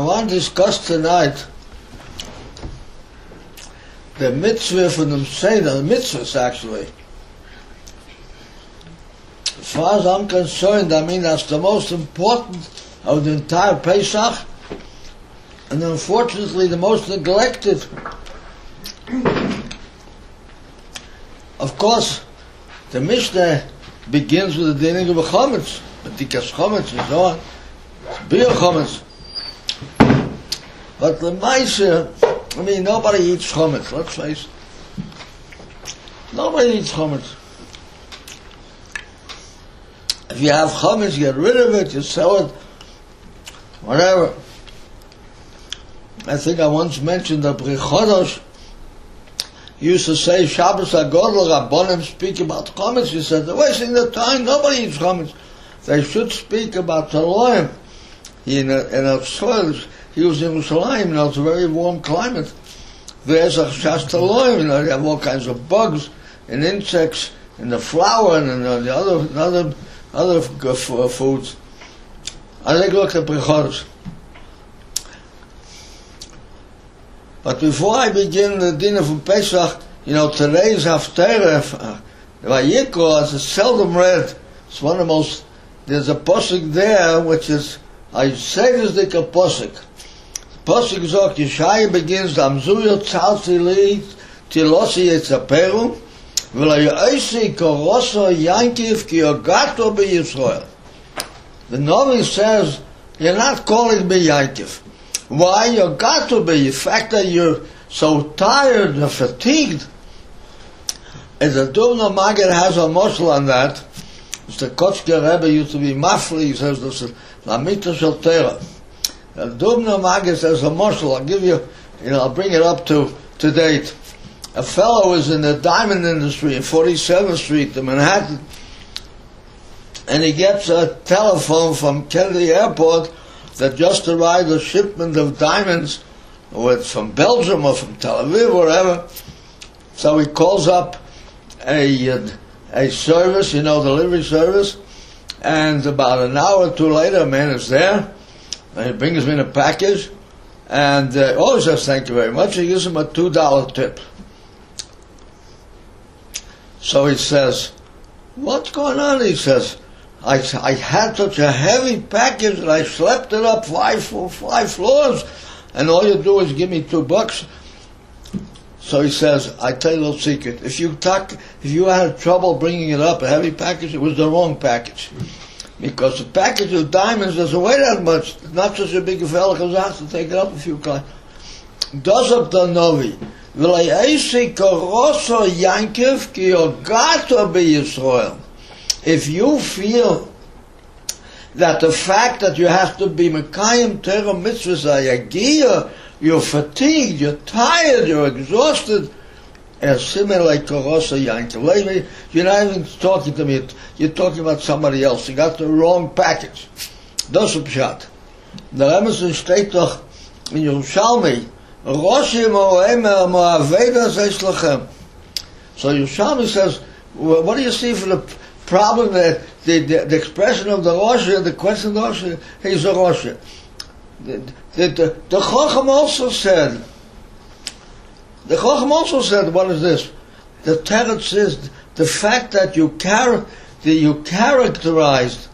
want to discuss tonight the mitzvah from the Seder, the mitzvahs actually. As far as I'm concerned, I mean that's the most important of the entire Pesach, and unfortunately the most neglected. Of course, the Mishnah begins with the dining of a chametz, b'tikas chametz and so on, beer chametz. But the Maisa, I mean, nobody eats chametz, let's face it. Nobody eats chametz. If you have chametz, get rid of it, you sell it, whatever. I think I once mentioned that B'rei Chodesh used to say, Shabbos HaGodel, Rabbonim speak about chametz. He said, they're wasting their time, nobody eats chametz. They should speak about Taloim. In a soil, he was in Yerushalayim, it's a very warm climate. There's a Shas Taloim, they have all kinds of bugs and insects in the flour and in the other foods. I take a look at B'rei Chodesh. But before I begin the dinner from Pesach, today's Haftarah, Vayikra, is seldom read. It's one of the most, there's a posuk there, which is, I say this like a posuk. The posuk Zok, Yeshaya begins, Amzuyo tzalti li, tilosi yetzaperu, v'la yoisi koroso yankiv ki yogato b'Yisrael. The Novi says, you're not calling me Yankiv. Why? You got to be. The fact that you're so tired and fatigued. And the Dubno Maggid has a muscle on that. Mr. Kotzker Rebbe used to be mafli. He says this is Lamita Shel Torah. The Dubno Maggid says a muscle. I'll give you, I'll bring it up to date. A fellow was in the diamond industry in 47th Street in Manhattan, and he gets a telephone from Kennedy Airport that just arrived a shipment of diamonds from Belgium or from Tel Aviv or wherever. So he calls up a service, delivery service, and about an hour or two later, a man is there, and he brings him in a package, and he says, thank you very much. He gives him a $2 tip. So he says, what's going on? He says, I had such a heavy package and I schlepped it up five floors, and all you do is give me $2. So he says, I tell you a little secret. If you had trouble bringing it up, a heavy package, it was the wrong package. Because the package of diamonds doesn't weigh that much. It's not such a big fella because I have to take it up a few times. Does up the Novi. If you feel that the fact that you have to be Mekayim Torah mitzvahs ayagiyah, you're fatigued, you're tired, you're exhausted, and similar like Korosa Yankiv. You're not even talking to me, you're talking about somebody else. You got the wrong package. Das ist Pshat. Der Emerson steht doch in Yerushalmi, Roshi Mo'emer Mo'aveda Zeishlachem. So Yerushalmi says, what do you see for the problem that the expression of the Rosh, the question of the Rosh, he's a Rosh. The Chacham also said, what is this? The teretz is the fact that you characterized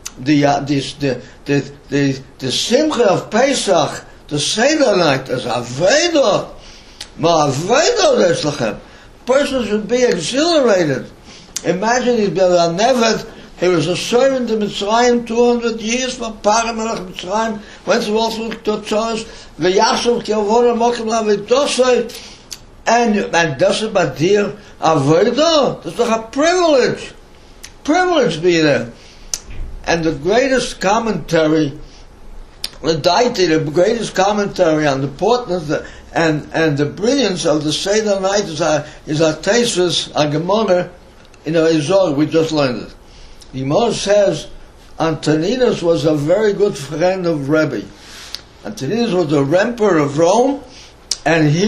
the Simcha of Pesach, the Seder night, as Aveda, Ma'aveda Zeishlachem. Person should be exhilarated. Imagine he's been a Neved, he was a servant in Mitzrayim 200 years for Paramelech Mitzrayim, went through all through Totzos, V'yashav K'yavora Mokim Lavidosai, and das ist bei dir Avodah. That's doch a privilege to be there. And the greatest commentary, the greatest commentary on the importance and the brilliance of the Seder night is our Tesis, our Gemara, Izor, we just learned it. The Gemara says, Antoninus was a very good friend of Rebbe. Antoninus was the emperor of Rome, and he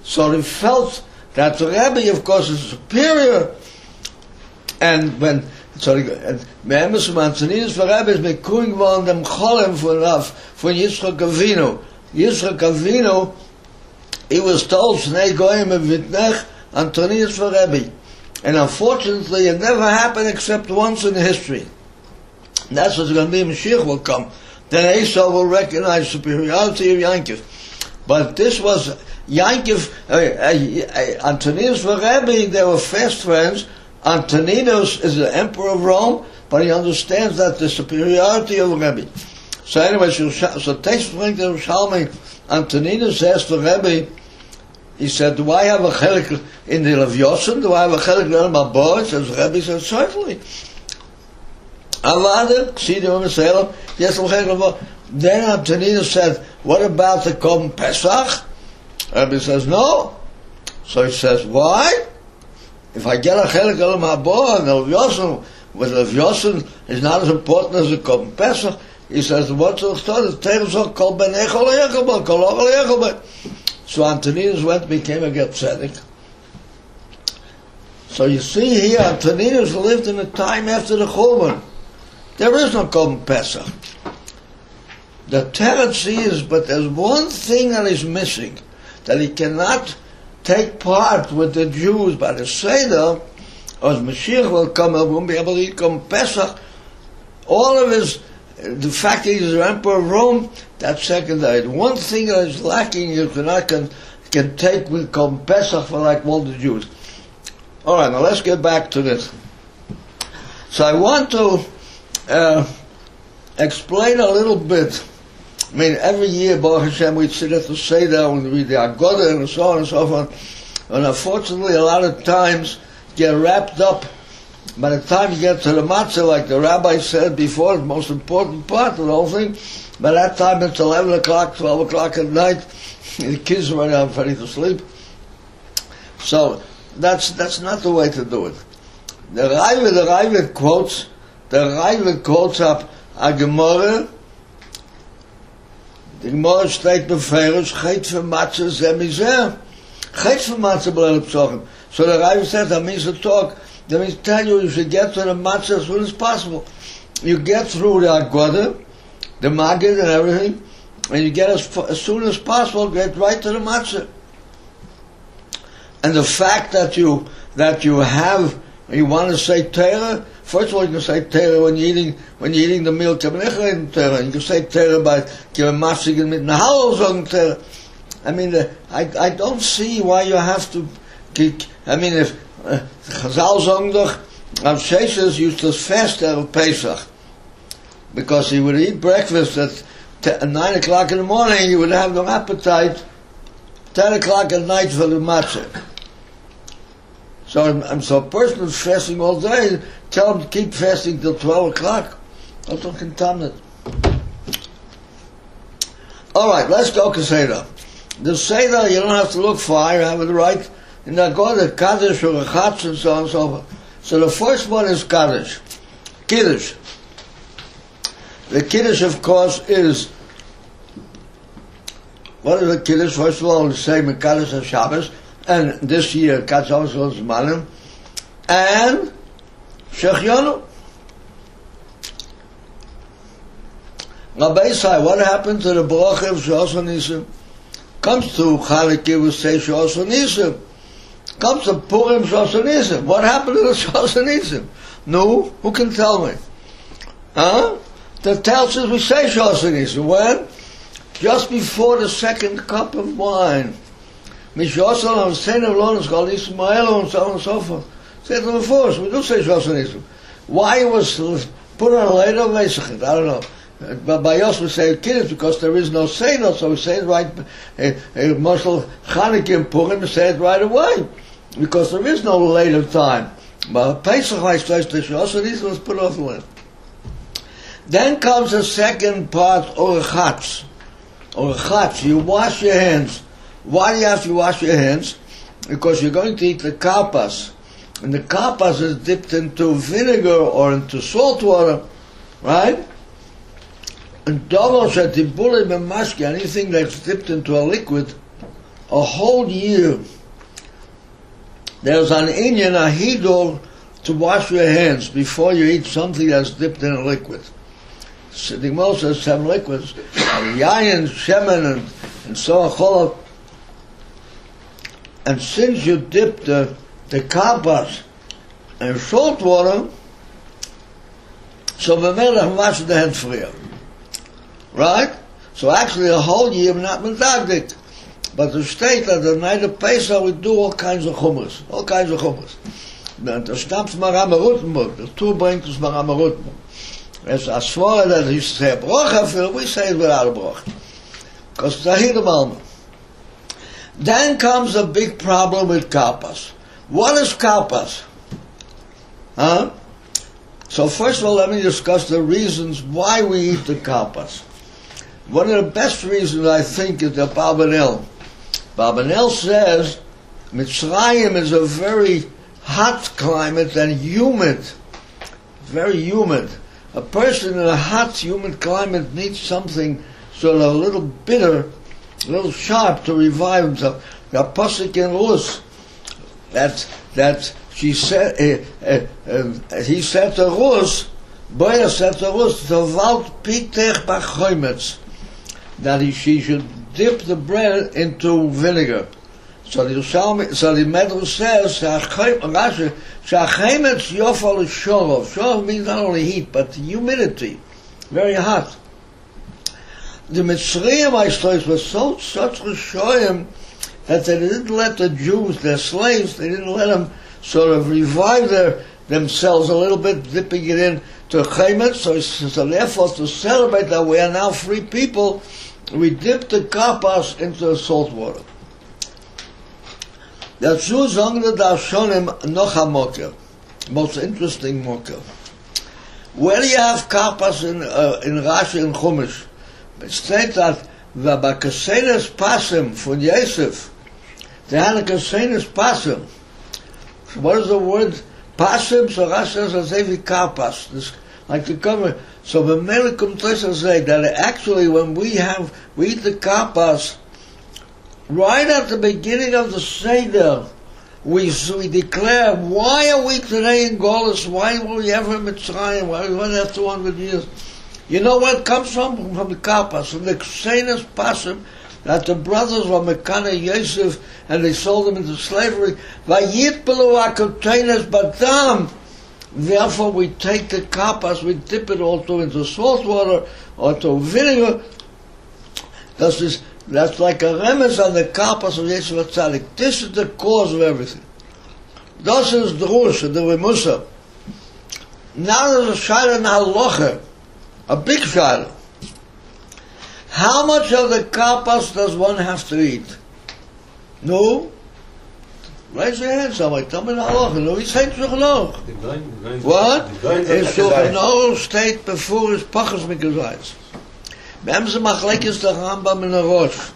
felt that the Rebbe, of course, is superior. And when So, remember, so Antoninus for Rebbe is mit Kuhn geworden dem Cholem von Yitzchak Avinu. Yitzchak Avinu, he was told, Shnei Goyim Vitnech, Antoninus for Rebbe. And unfortunately, it never happened except once in history. And that's what's going to be. Mashiach will come. Then Esau will recognize superiority of Yankov. But this was Yankov, Antoninus for Rebbe, they were fast friends. Antoninus is the emperor of Rome, but he understands that the superiority of Rebbe. So anyway, so Teis bringt the Shalmi, Antoninus asked the Rebbe, he said, do I have a chelik in the Lev Yosem? Do I have a chelik in my board? Says Rebbe, said, certainly. Then Antoninus said, what about the Korban Pesach? Rebbe says, no. So he says, why? If I get a chelik on my board, the Lev Yosem, with Lev Yosem is not as important as the Korban Pesach, he says, what's the story? The Torah says, Kol ben echol yechol, Kol ochel yechol. So Antoninus went and became a Ger Tzedek. So you see here, Antoninus lived in a time after the Churban. There is no Korban Pesach. The teretz is, but there's one thing that is missing, that he cannot take part with the Jews by the Seder, or as Mashiach will come, he won't be able to eat Korban Pesach. All of his, the fact that he's the emperor of Rome, that's secondary. The one thing that is lacking, you cannot can take with Korban Pesach for like all the Jews. All right, now let's get back to this. So I want to explain a little bit. I mean, every year, Baruch Hashem, we sit at the Seder and we read the Aggodah and so on and so forth. And unfortunately, a lot of times get wrapped up. By the time you get to the matzah, like the rabbi said before, the most important part of the whole thing, by that time it's 11 o'clock, 12 o'clock at night, the kids are already ready to sleep. So, that's not the way to do it. The Raiva quotes up a Gemara. The Gemara steht beferisch, Chet für Matzah zeh mizeh. Chet für Matzah b'leil psochim. So the Raiva says, that means to talk. That means tell you should get to the matzah as soon as possible. You get through the Aggodah, the Maggid and everything, and you get as soon as possible, get right to the matzah. And the fact that you want to say Torah, first of all you can say Torah when you're eating the meal, you can say Torah by giving matzah mit Nahal sagen Torah. I mean, I don't see why you have to, I mean, if Chazal sagen doch, Rav Sheshes used to fast at Pesach, because he would eat breakfast at 9 o'clock in the morning, he would have no appetite, 10 o'clock at night for the matzah. So a person who's fasting all day, tell him to keep fasting till 12 o'clock. That's not contaminant. Alright, let's go to Seder. The Seder, you don't have to look far, you have it right. And now go to Kaddish or Chatz and so on and so forth. So the first one is Kaddish. Kiddush. The Kiddush, of course, is, what is the Kiddush? First of all, the same in Kaddish of Shabbos, and this year, Kaddish Shabbos was Zmanim, and Shechionu. Rabbi Isai, what happened to the bracha of Shos HaNisim? Comes to Chanukah, we say Shos HaNisim. Comes to Purim Shos HaNisim. What happened to the Shos HaNisim? No, who can tell me? The tells us we say Shos HaNisim. When? Just before the second cup of wine. Mishos HaNisim, Saint of Lord, it's called Ismael, and so on and so forth. Say it before, so we do say Shos HaNisim. Why it was put on later, I don't know. But by us we say Kiddush because there is no Seder, so we say it right. Moshe Chanukah and Purim, we say it right away because there is no later time. But Pesach, like first the Shos HaNisim, was put off the way. Then comes the second part, Orachatz. Orachatz, you wash your hands. Why do you have to wash your hands? Because you're going to eat the karpas, and the karpas is dipped into vinegar or into salt water, right? And anything that's dipped into a liquid, a whole year, there's an Inyan, a Hidol, to wash your hands before you eat something that's dipped in a liquid. So the Gemara says 7 liquids, yayin, shemen, and so on. And since you dip the karpas in salt water, so we made them wash the hand for you. Right? So actually a whole year we're not medagdik. But the state that the night of Pesach we do all kinds of hummus. All kinds of hummus. The stamps Maram Rutenburg, the two bring to Maram Rutenburg. As far as he say a brocha, we say it without a brocha. Because it's a hidden moment. Then comes a big problem with karpas. What is karpas? Huh? So first of all, let me discuss the reasons why we eat the karpas. One of the best reasons, I think, is the Barbanel. Barbanel says Mitzrayim is a very hot climate and humid. Very humid. A person in a hot, humid climate needs something sort of a little bitter, a little sharp to revive himself. The Pasuk in Rus, that she said, he said to Rus, Boya said to Rus, Tovalt pitech b'chometz, that she should dip the bread into vinegar. So the Medrash says, Rashi, Shachemetz yofal shorov. Shorov means not only heat, but humidity. Very hot. The Mitzrayim, I suppose, were such Rishoyim that they didn't let the Jews, their slaves, they didn't let them sort of revive themselves a little bit, dipping it in to Chemetz. So therefore, to celebrate that we are now free people, we dip the karpas into salt water. Dazu sagen the Darshonim noch a moker, most interesting moker. Where do you have karpas in Rashi and Chumash? It states that the Bakasenes Pasim from Yosef, they had a Kasenes Pasim. So what is the word Pasim? So Rashi says karpas. This, like the cover. So the Melikum Tessa say that actually when we eat the karpas, right at the beginning of the Seder, we declare, why are we today in Golus? Why were we ever in Mitzrayim? Why we went there 200 years? You know where it comes from? From the karpas, from the Ksenes Pasim, that the brothers were Mekana Yosef, and they sold them into slavery. Vayitpelu akotenes badam. Therefore, we take the karpas, we dip it also into salt water or to vinegar. That's like a remez on the karpas of Yeshiva Tzadik. This is the cause of everything. Das is Drush, the Remusa. Now there's a shayla in Halacha, a big shayla. How much of the karpas does one have to eat? No? Raise your hand, somebody. Tell me the Halacha. No, he said Shulchan Aruch. What? In Shulchan Aruch state before his pachas mikazayis. Memze machlekes the Rambam in the Rosh.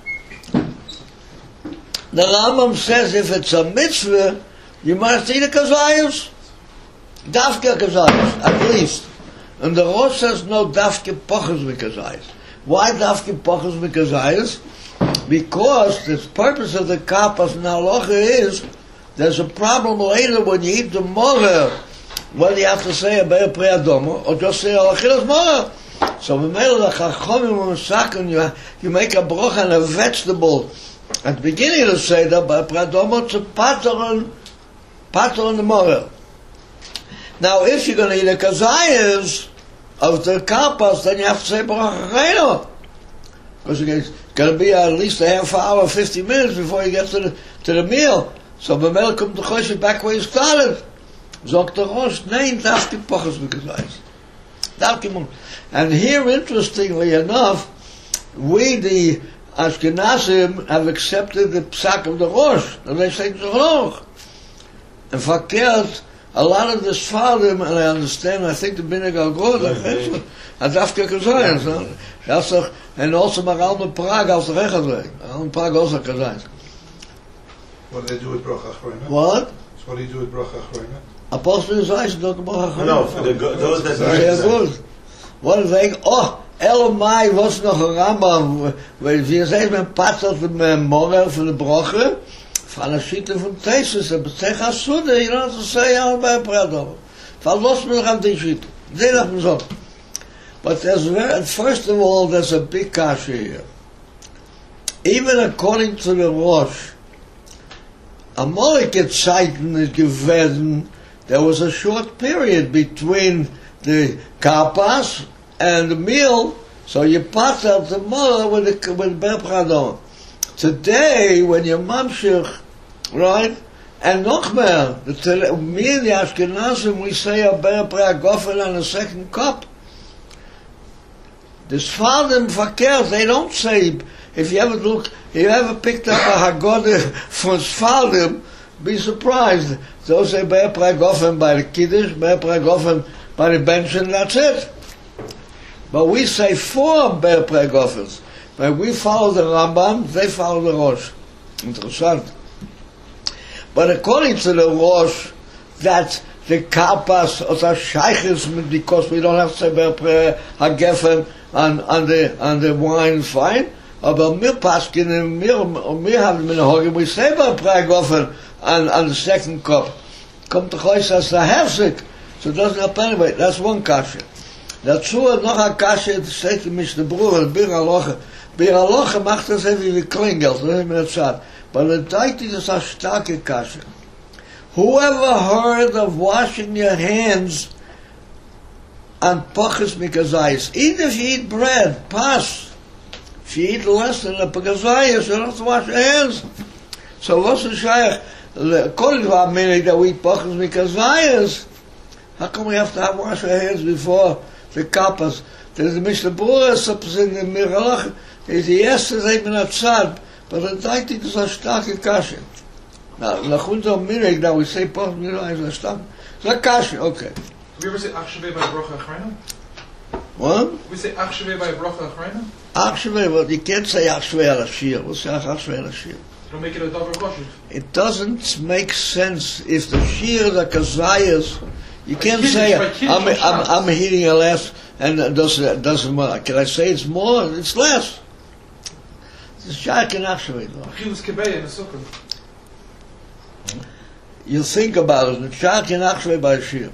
The Rambam says if it's a mitzvah, you must eat a kazayos. Dafke kazayos, at least. And the Rosh says no, dafke pachas mikazayis. Why dafke pachas mikazayis? Because the purpose of the karpas in halacha is there's a problem later when you eat the morer. Whether you have to say a be'er pri adomo or just say alachilas morer. So when the Chachomim you make a brocha on a vegetable at the beginning of the Seder, by Pradomo to pater on the morer. Now if you're going to eat a kazayas of the karpas, then you have to say brocha chayno. Because it's going to be at least a half hour, 50 minutes before you get to the meal. So B'mel come to Choshe back where you started. Zok the Rosh, nein, dafke pochas v'kazayis. And here, interestingly enough, we, the Ashkenazim, have accepted the psak of the Rosh. And they say Zohar. In fact, a lot of the Sfarim, and I understand, I think the Binag al-Gor, and Dafke Kazayas, and also Maral Prague, also Rechazay. Maral Prague also Kazayas. What do they do with Bracha Achrona? What? So what do you do with Bracha Achrona? Apostle Yisrael don't Bracha Achrona. No, for those that Sehr gut. What they, Elomai was noch ein Rambam, weil wir sehen, man patzt auf dem Morgen von der Brache, Von der Schitte von Tesis, aber Tech Asude, you don't have to say all about Pradov. Verlost mir an die Schitte. Seh doch mal so. But first of all, there's a big kasha here. Even according to the Rosh, Amalekite Zeiten is gewesen, there was a short period between the karpas and the meal, so you pass out the mother with Ber Pradon. Today, when you're mamshich, right, and noch mehr, me and the Ashkenazim, we say a Ber Pragofen on the second cup. The Sfardim verkehrt, they don't say, if you ever picked up a Haggadah from Sfardim, be surprised. Those say Ber Pragofen by the Kiddush, Ber Pragofen by the bench, and that's it. But we say 4 Ber Pragofens. But we follow the Rambam, they follow the Rosh. Interessant. But according to the Rosh, that the Karpas or the Sheiches, because we don't have to say Ber Hagefen on the wine fine, but mir Paskin and mir have Minhagim, we say Ber Pragofen on the second cup. Come to Chois as the Hefzik, so it doesn't happen anyway. That's one kasha. Dazu noch a kasha, it steht in Mishnah Berurah, Bir Halacha. Bir Halacha macht das wie Klingel, so ist mir das sagt. But the Daiti is a starke kasha. Whoever heard of washing your hands on Pachas Mikazayis, even if you eat bread, pas. If you eat less than a Pagazayis, you don't have to wash your hands. So what's the shaykh? According to our meaning that we eat Pachas Mikazayis, how come we have to wash our hands before the kappas? There's the Mishnah Berurah, suppose in the Mir Halacha, is the yesterday Minatzad, but the Daiti is a starke kasha. Now, Lachunzo Mirig, now we say Pachas Mikazayis is a starke. It's a kasha, okay. Do we ever say Achsheveh by Bracha Achrayna? What? We say Achsheveh by Bracha Achrayna? Achsheveh, well, you can't say Achsheveh al Ashir. We'll say Achsheveh al Ashir. Don't make it a double kosher. It doesn't make sense if the Shir, the Kazayas, you can't say, I'm heating a less, and it doesn't matter. Can I say it's more? It's less. It's Shaykh and Achsheveh. Achilles Kebei in the Sukkah. You think about it, it's Shaykh and Achsheveh by Shir.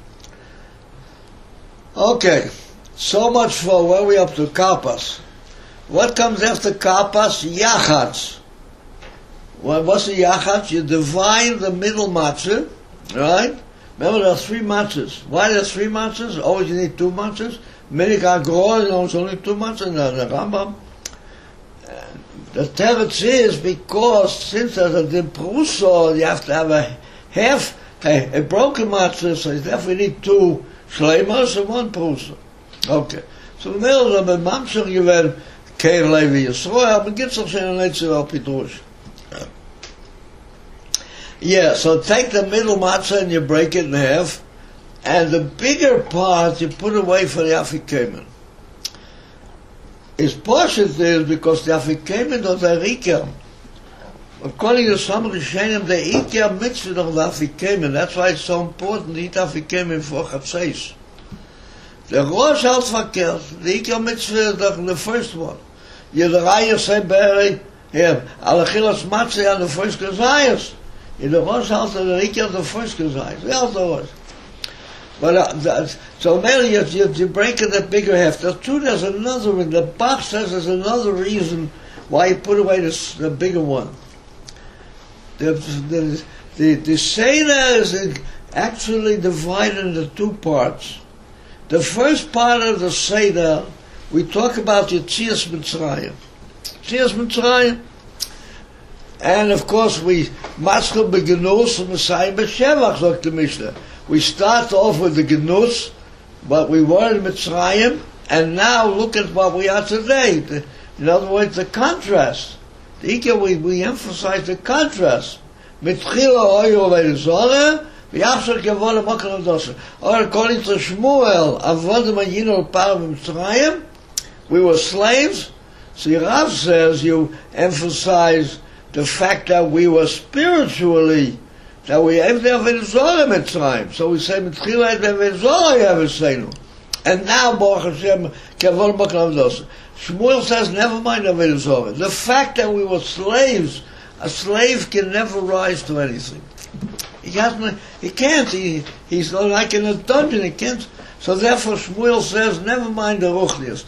Okay, so much for where we up to Karpas. What comes after Karpas? Yachatz. Well, what's the Yachatz? You divide the middle matzah, right? Remember, there are 3 matzahs. Why there are 3 matzahs? Always you need 2 matzahs. Minik HaGror, there's only 2 matzahs. The Rambam. The teretz is because since there's a dimpruso, you have to have a broken matzah, so you definitely need 2 shleimas and 1 prusa. Okay. So the middle of the mamshach given Keir Levi Yisroel, but gets us in a Netzer al Pitrush. Yeah, so take the middle matzah and you break it in half, and the bigger part you put away for the Afikomen. It's positive because the Afikomen are the Rikah. According to some Rishonim, the Ikea mitzvah of the Afikomen. That's why it's so important to eat Afikomen for Chatzais. The Rosh Al-Fakir, the Ikea mitzvah is the first one. Yedraya say Beri, here, Alachilas Matzah on the first Kazayas. In the Rosh Al-Fakir, the Ikea the first Kazayas. The other was. But so then you break it at bigger half. There's another one. The Bach says there's another reason why you put away the bigger one. The Seder is actually divided into 2 parts. The first part of the Seder, we talk about Yetzias Mitzrayim. Yetzias Mitzrayim. And of course we Matzkel Begenus and Messiah B'Shevach, like the Mishnah. We start off with the Genus, but we were in Mitzrayim, and now look at what we are today. In other words, the contrast. We emphasize the contrast. Mitchila oyu v'ezorah, v'yachshar kevol l'mokar l'dosa. Or according to Shmuel, avodim ayinu l'par Mitzrayim, we were slaves. So Rav says you emphasize the fact that we were spiritually, that we have the Avodah Mitzrayim. So we say Mitchila Avodah Yaveseinu. And now Baruch Hashem kevol l'mokar l'dosa. Shmuel says, never mind Avodah Zarah. The fact that we were slaves A slave can never rise to anything. He can't. He's like in a dungeon. He can't. So therefore, Shmuel says, never mind the ruchnius.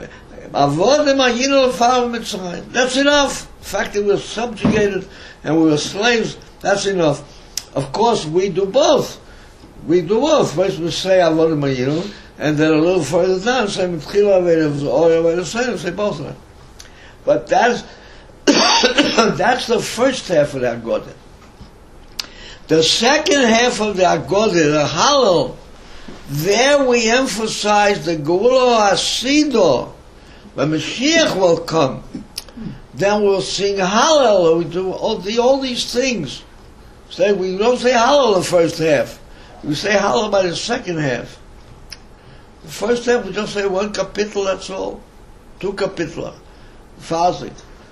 That's enough. The fact that we were subjugated and we were slaves, that's enough. Of course, we do both. First we say avodim hayinu, and then a little further down, say mitchila avodim, say both of them. But that's that's the first half of the Agodah. The second half of the Agodah, the Hallel, there we emphasize the Geula Hasidah. When Mashiach will come, then we'll sing Hallel. We do all these things. We don't say Hallel the first half. We say Hallel by the second half. The first half we just say one kapitel, that's all. 2 kapitla. Fasik.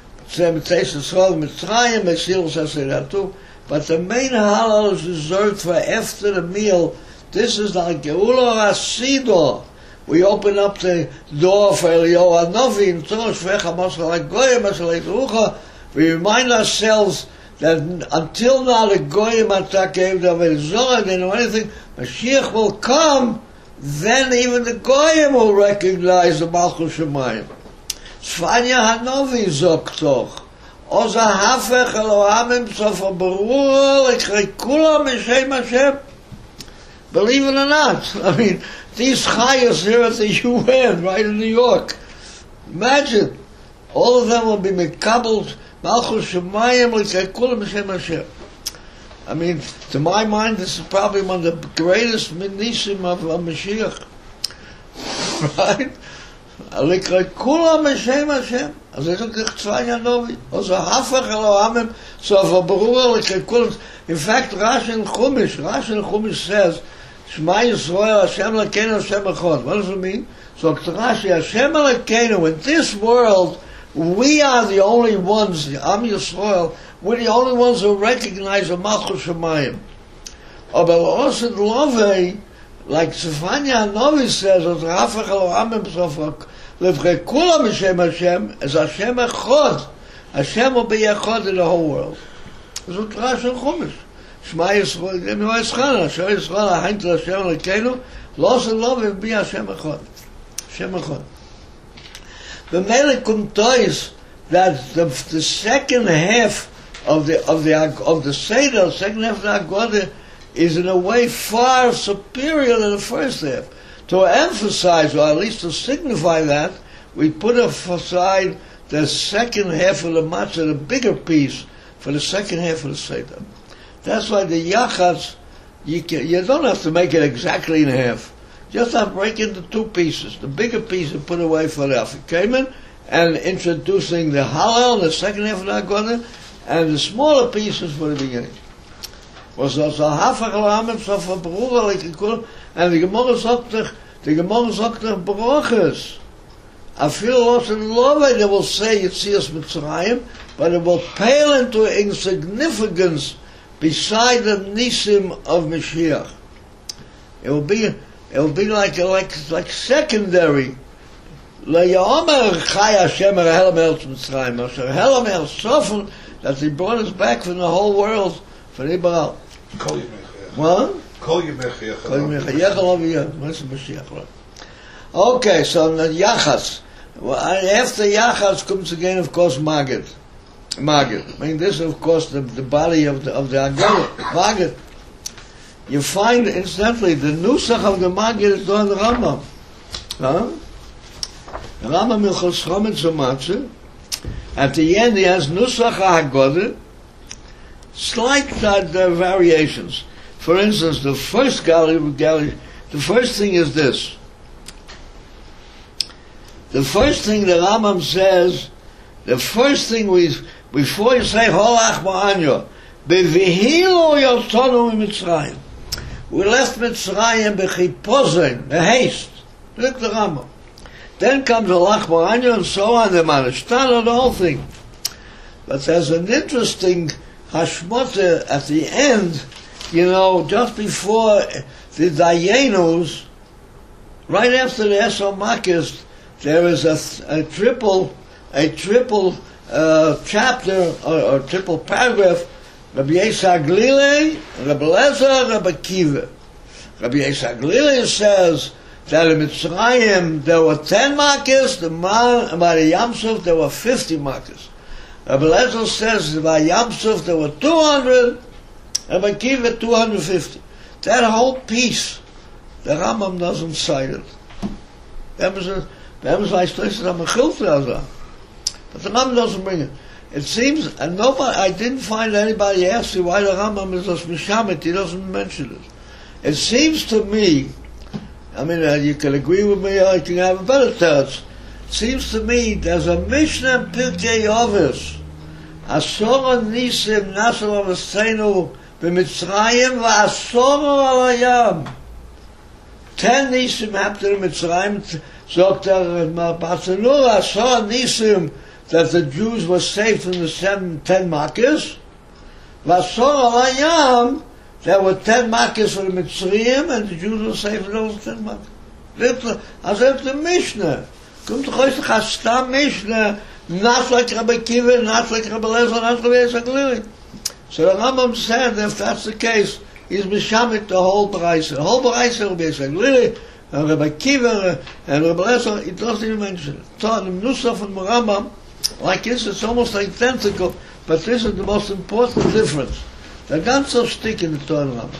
But the main Hallel is reserved for after the meal. This is like Geula Hasidah. We open up the door for Eliyahu Hanavi. We remind ourselves that until now the Goyim gave the Avodah Zarah, they know anything. Mashiach will come, then even the Goyim will recognize the Malchus Shemayim. Tzfanya Hanavi sagt doch, Oza hafech Elohim sofa berur l'chrei kulam b'shem Hashem. Believe it or not, I mean, these chayas here at the UN, right in New York, imagine, all of them will be mekabel Malchus Shemayim l'chrei kulam b'shem Hashem. I mean, to my mind, this is probably one of the greatest nisim of Mashiach, right? L'chrei kulam b'shem Hashem. אז יש לך צוואי הנובי, או זה הפך אלוהים, סוף הברור לכולם. In fact, Rashi in Chumash says, Shema Yisrael, Hashem Elokeinu, Hashem Echad. What does it mean? So Rashi, Hashem Elokeinu, in this world, we are the only ones, the Am Yisrael, we're the only ones who recognize the Malchus Shemayim. But also the Lovei, like Tzefanya Hanovi says, or the Hafech Elohim, Sof L'vchei kulam b'shem Hashem, as Hashem echad. Hashem will be echad in the whole world. That's what Rashi in Chumash. Shema Yisrael, Yeminu Yisrael, Hashem Yisrael, Hain to Hashem Elokeinu, Los and love will be Hashem echad. Hashem echad. The Melech Kumtois, that the second half of the Seder, the second half of the Agodah, is in a way far superior than the first half. To emphasize, or at least to signify that, we put aside the second half of the matzah, the bigger piece, for the second half of the Seder. That's why the Yachatz, you don't have to make it exactly in half. Just have to break it into 2 pieces. The bigger piece is put away for the Afikamen, and introducing the Hallel, the second half of the Agodah, and the smaller pieces for the beginning. And the Gemara sagt Baruches. I feel lost in love, they will say Yetzias Mitzrayim, but it will pale into insignificance beside the Nisim of Mashiach. It will be like secondary. Le'yomer Chai Hashem Helam El Mitzrayim. Helam El Sofen, that he brought us back from the whole world for Ibaral. What? Okay, so the Yachas. After Yachas comes again, of course, Magid. I mean, this is, of course, the body of the Agodah. Magid. You find, incidentally, the Nusach of the Magid is done in the Rambam. The Rambam Hilchos Chometz U'Matzah. At the end, he has Nusach HaAgodah, slight variations. For instance, the first thing is this. The first thing the Rambam says, before you say Holach Ma'anyo, Bevihilu Yotonu Mitzrayim. We left Mitzrayim b'chipozen, haste. Look the Rambam. Then comes Holach Ma'anyo and so on, the Manashtan, the whole thing. But there's an interesting hashmota at the end, just before the Dayenus, right after the Esor Makis, there is a triple chapter or triple paragraph, Rabbi Yisrael Glili, Rabbi Lezer, Rabbi Kiva. Rabbi Yisrael Glili says that in Mitzrayim there were 10 makkos, by the Yam Suf there were 50 makkos. Rabbi Lezer says that by Yam Suf there were 200, Rabbi Kiva 250. That whole piece, the Rambam doesn't cite it. But the Rambam doesn't bring it. It seems, and nobody, I didn't find anybody asking why the Rambam is as Mishamit, he doesn't mention it. It seems to me, I mean, you can agree with me or you can have a better thoughts. It seems to me there's a Mishnah in Pirkei Avos, Asora Nisim Nasser Avosenu b'Mitzrayim v'Asora al Hayam. 10 Nisim happened in Mitzrayim, sagt Barthenur, Asora Nisim, that the Jews were saved from the 10 makkos. V'Asora al Hayam, there were 10 makkos for the Mitzrayim, and the Jews were saved from those 10 makkos. As if the Mishnah, kommt doch heute Chastam Mishnah, not like Rabbi Kiva, not like Rabbi Lezer, not like Rabbi Yisrael Glili. So the Rambam said, if that's the case, he's Mishamit the whole Baraisa. The whole Baraisa, Rabbi Yisrael Glili, and Rabbi Kiva, and Rabbi Lezer, it doesn't even mention it. So the Nusaf and Rambam, like this, it's almost identical, but this is the most important difference. They're not so stick in the Torah Rambam.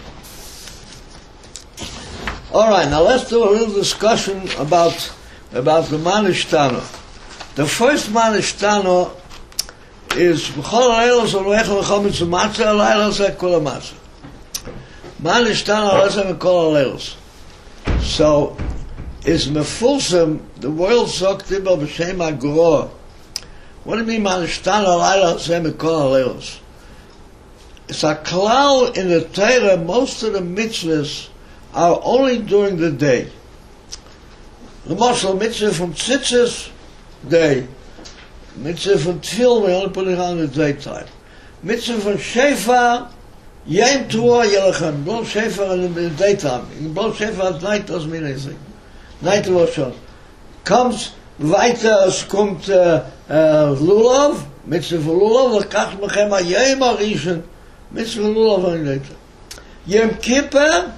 Alright, now let's do a little discussion about the Manishtana. The first Manishtana is B'chol ha'elos ha'lo'echa v'chol mitzvah matzah ha'layla zeh kol ha'matzah. Manishtana ha'lezeh v'kol ha'elos. So, is mefulsem, the world zok tibel b'shem ha'gorah. What do you mean Manishtana ha'layla zeh v'kol ha'elos? It's a klal in the Torah, most of the mitzvahs are only during the day. The Moshe mitzvah from tzitzis, day. Mitzvah from tefillah, we only put it on in the daytime. Mitzvah from shofar, yom tuah yelachem. Blow shofar in the daytime. You blow shofar at night doesn't mean anything. Night of Rosh Hashanah. Comes weiter, es kommt lulav, mitzvah for lulav, lekach mechem hayom harishon, mitzvah for lulav only later. Yom Kippur,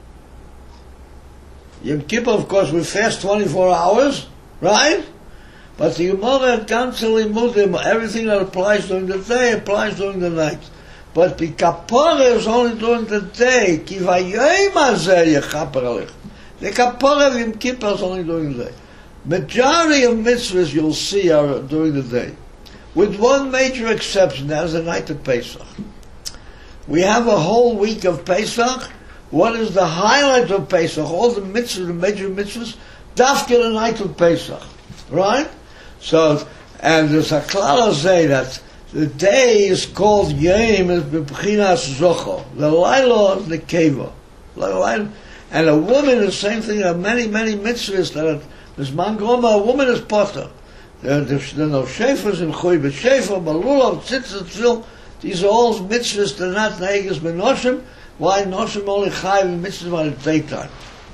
of course, we fast 24 hours, right? But the Gemara and constantly Muslim, everything that applies during the day applies during the night. But the Kapara is only during the day. Ki vayom hazeh yechaper alech. The Kapara of Yom Kippur is only during the day. Majority of mitzvahs you'll see are during the day. With one major exception, that is the night of Pesach. We have a whole week of Pesach. What is the highlight of Pesach? All the mitzvahs, the major mitzvahs, dafke the night of Pesach. Right? So, and there's a klal say that the day is called Yom is b'bchinas zocho. The Laila is the Keva. And a woman, the same thing, there are many mitzvahs that are, there's Mangoma, a woman is potter. There are no shefers in Choy, but shefer, balulav, tzitzit, tzil, these are all mitzvahs that are not neigas benoshim. Why noshim only chayiv in mitzvahs by the daytime?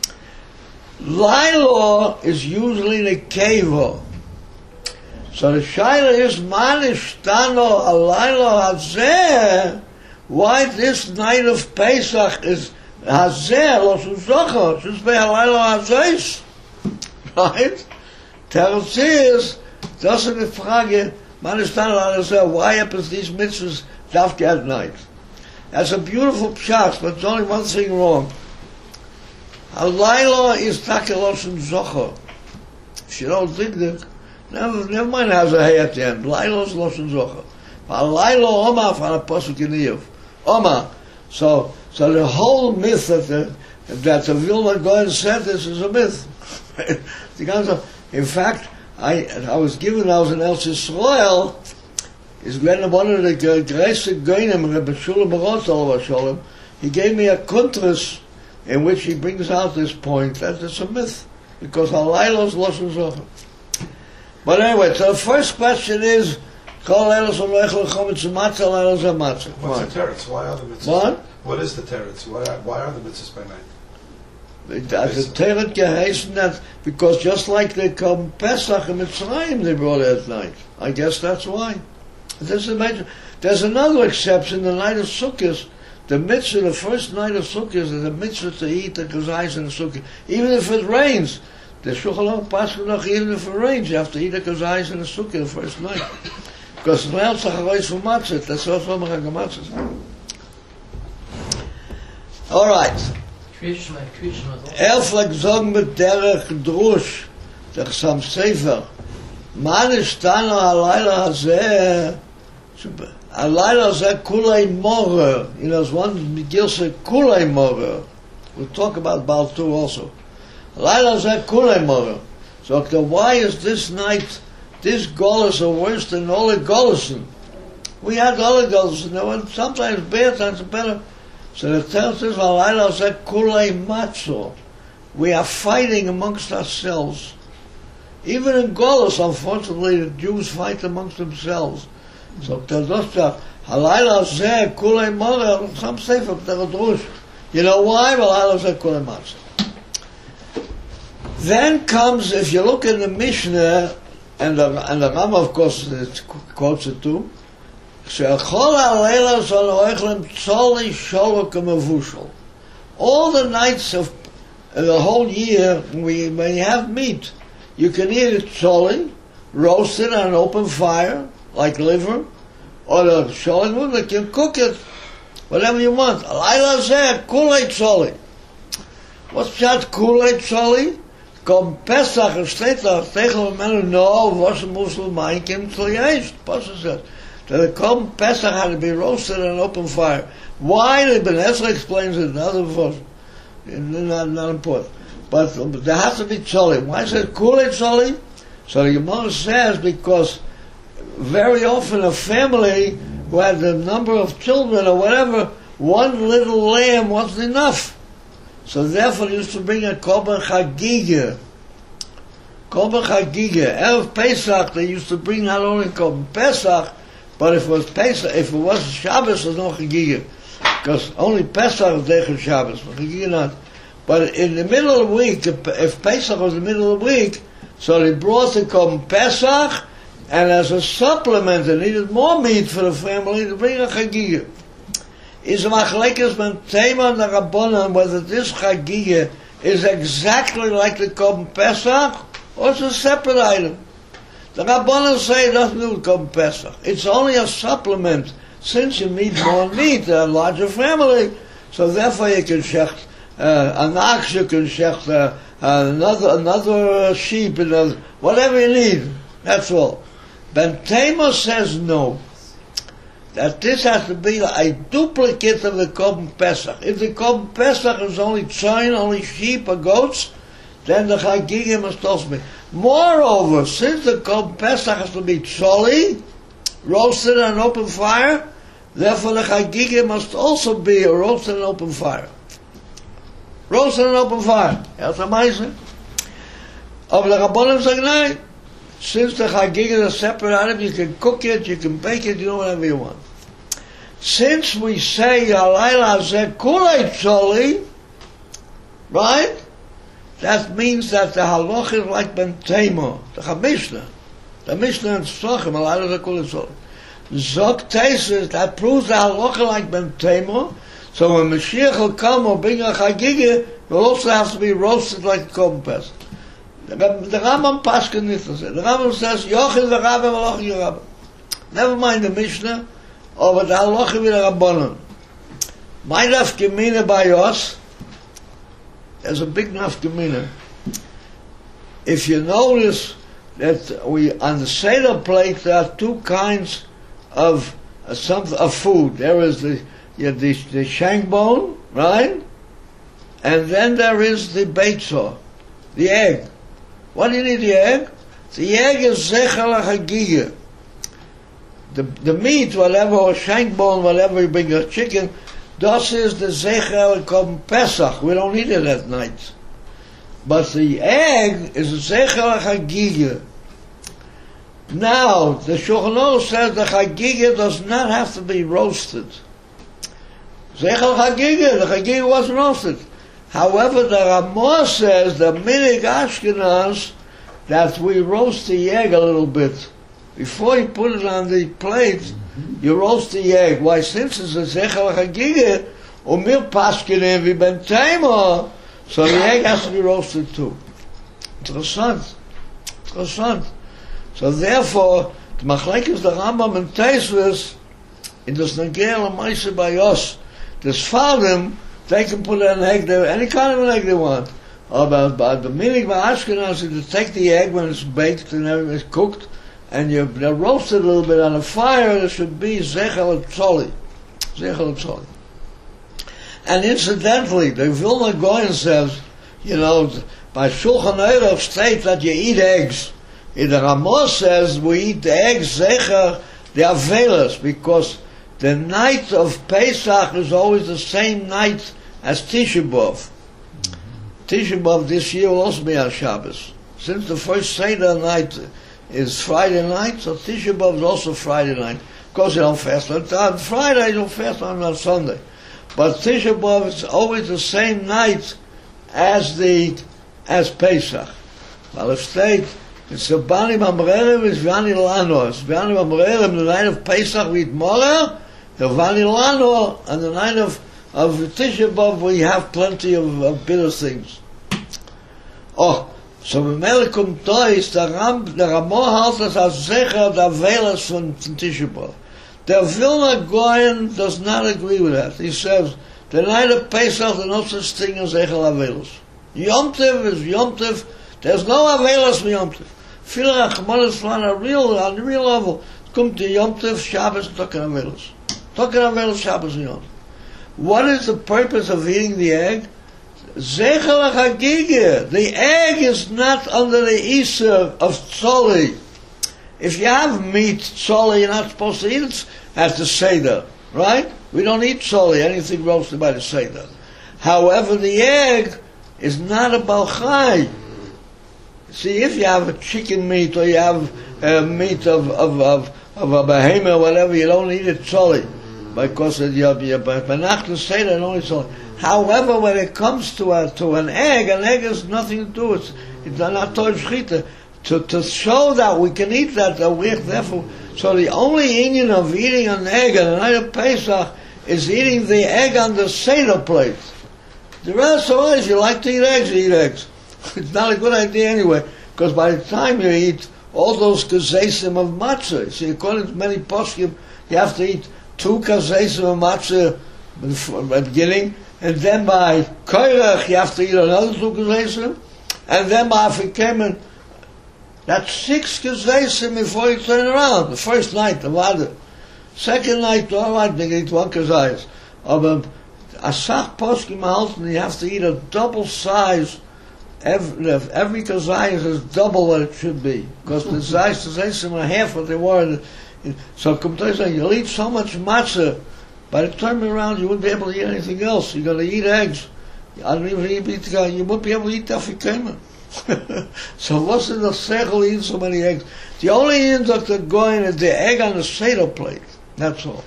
Laila is usually the Keva. So the shaila is Manishtano alayla hazeh. Why this night of Pesach is hazeh lo suzocha? Just be alayla hazeh, right? Teretz is doesn't it frage Manishtano alayla hazeh. Why happens these mitzvahs dafke at night? That's a beautiful pshat, but there's only one thing wrong. Alayla is takeloshin zocha. If you don't think that. Never mind has a hay at the end. Lailos loshen zocha. Lailo Omar from a pasuk in Iyov. Omar. So the whole myth that the Vilna Gaon said this is a myth. In fact, I was in Eretz Yisrael. Is when one of the greatest Goyim, Rebbe Shulem Barot, he gave me a contrast in which he brings out this point that it's a myth because Lailos loshen zocha. But anyway, so the first question is, what's the teretz? Why are the mitzvahs? What? What is the teretz? Why are the mitzvahs by night? The Torah geheißen that because just like they come Pesach and Mitzrayim, they brought it at night. I guess that's why. There's another exception, the night of Sukkot. The mitzvah, the first night of Sukkot, is a mitzvah to eat the kazayis in the Sukkot. Even if it rains, the Shulchan Aruch Pasuk, even if it rains, you have to eat the kazayis in the Sukkot the first night. Because now it's a charois for matzah. That's also a matzah. All right. Fleck sagen mit derech drush, der Sam Sefer. Man ist dann alayla hazeh, alayla hazeh kulei moreh. You know, one Megillah said kulei moreh. We'll talk about Baal 2 also. Alayla hazeh kulei moreh. So why is this night, this Golus are worse than all the Golusen? We had all the Golusen. They were sometimes bad, sometimes better. So the text says, "Alayla hazeh kulei matzo." We are fighting amongst ourselves. Even in Golus, unfortunately, the Jews fight amongst themselves. So Halayla hazeh kulei moreh. Some say from Teradrush. You know why? Halayla hazeh kulei matzo. Then comes, if you look in the Mishnah, and the Rambam, of course, quotes it too. All the nights of the whole year, when you have meat, you can eat it tzoli, roasted on an open fire, like liver, or the sholin, you can cook it, whatever you want. Alayla hazeh kulei tzoli. What's that kulei tzoli? Kom Pesach, er steht da, tegen men no, was a Muslim meinkim till yesh. Pasuk says that the kom Pesach had to be roasted on an open fire. Why? Ibn Ezra explains it. Not important. But there has to be tzoli. Why is it kulei tzoli? So the Gemara says because very often a family who had a number of children or whatever, one little lamb wasn't enough. So therefore, they used to bring a korban chagigah. Korban chagigah. Erev Pesach, they used to bring not only korban Pesach, but if it was Pesach, if it was Shabbos, there's no chagigah, because only Pesach is there Shabbos, but chagigah not. But in the middle of the week, if Pesach was the middle of the week, so they brought the korban Pesach, and as a supplement, they needed more meat for the family to bring a chagigah. Is a machlekes ben Tema and the Rabbanan whether this chagigah is exactly like the korban Pesach or it's a separate item. The Rabbanan say it doesn't do korban Pesach. It's only a supplement since you need more meat, a larger family. So therefore you can shecht an ox, you can shecht another sheep, whatever you need. That's all. Ben Tema says no. That this has to be a duplicate of the korban Pesach. If the korban Pesach is only tzayin, only sheep or goats, then the chagigah must also be. Moreover, since the korban Pesach has to be tzoli, roasted on an open fire, therefore the chagigah must also be roasted on an open fire. Roasted on an open fire. That's amazing. Of the Rabbanim say no. Since the chagigah is a separate item, you can cook it, you can bake it, you do whatever you want. Since we say Alayla hazeh kulei tzoli, right? That means that the halach is like Ben Tema, the Mishnah. The Mishnah in Tzachim, Alayla hazeh kulei tzoli. Zok Tesis, that proves the halach like Ben Tema. So when Mashiach will come or bring a chagigah, it will also have to be roasted like a korban Pesach. The Rambam Paskin Nitla says. The Rambam says, Yochid v'Rabba v'Loch Yerabba. Never mind the Mishnah, or the Halacha v'Rabbanon. My nafkamina by us, there's a big nafkamina. If you notice that on the Seder plate, there are two kinds of food. There is the shank bone, right? And then there is the beitzah, the egg. What do you need the egg? The egg is zecher l'chagigah. The meat, whatever, or shank bone, whatever you bring a chicken, das is the zecher l'korban Pesach. We don't eat it at night. But the egg is zecher l'chagigah. Now, the Shulchan Aruch says the chagigah does not have to be roasted. Zecher l'chagigah, the chagigah wasn't roasted. However, the Ramah says, the Minig Ashkenaz, that we roast the egg a little bit. Before you put it on the plate, you roast the egg. Why? Since it's a Zechel HaGigah, Umir Paskinim vi ben Taimah, so the egg has to be roasted too. Interessant. So therefore, the Machlekes, the Rambam and Tosfos, in the Snagel and Maise Bayos, the Sfardim, they can put an egg there, any kind of an egg they want. But the meaning by Ashkenaz is to take the egg when it's baked and everything is cooked, and you roast it a little bit on a fire. It should be Zechel Tzoli. And incidentally, the Vilna Gaon says, by Shulchan Aruch state that you eat eggs. In the Ramah says we eat the eggs Zecher, the Avelos, because the night of Pesach is always the same night as Tisha B'Av. Tisha B'Av this year will also be on Shabbos. Since the first Seder night is Friday night, so Tisha B'Av is also Friday night. Of course you don't fast on Friday, you don't fast on Sunday. But Tisha B'Av is always the same night as Pesach. Well, if state, it's a Bani Mamrelim, it's Vani Lano. It's Vani Mamrelim, the night of Pesach we eat Moreh, the Vani Lano, and the night of Tisha B'Av we have plenty of bitter things. So B'Melikum Tois, the Ramah holds us as Zecher, the Avelos from Tisha B'Av. The Vilna Gaon does not agree with that. He says, the night of Pesach, there's no such thing as Echel Avelos. Yom Tov is Yom Tov. There's no Avelos in Yom Tov. Feel Rachmanis on a real level. Come to Yom Tov, Shabbos, talking Avelos. Talking Avelos, Shabbos, and Yom Tov. What is the purpose of eating the egg? Zechel HaGigah. The egg is not under the Isser of Tzoli. If you have meat, tzoli, you're not supposed to eat it at the Seder, right? We don't eat tzoli, anything roasted by the Seder. However, the egg is not a balchai. See, if you have a chicken meat or you have meat of a behemoth or whatever, you don't eat it tzoli. Because you're benach the Seder and only tzoli. However, when it comes to an egg has nothing to do with it. It's not toiv shchita. To show that we can eat that, therefore, so the only union of eating an egg on the night of Pesach is eating the egg on the Seder plate. The rest of it, if you like to eat eggs, you eat eggs. It's not a good idea anyway, because by the time you eat all those kazesim of matzah, see, according to many poskim, you have to eat 2 kazesim of matzah at the beginning, and then by koirach you have to eat another 2 kazesim, and then by afikemen, that's 6 kazesim before you turn around. The first night, the water. Second night, all right, they eat 1 kazayis. Asach poskim halten, you have to eat a double size. Every kazayis is double what it should be, because the kazesim are half what they were. So you'll eat so much matzah, by the time around you wouldn't be able to eat anything else. You're going to eat eggs. You won't be able to eat afikemen. So what's in the sechel eating so many eggs? The only indak that going is the egg on the Seder plate. That's all.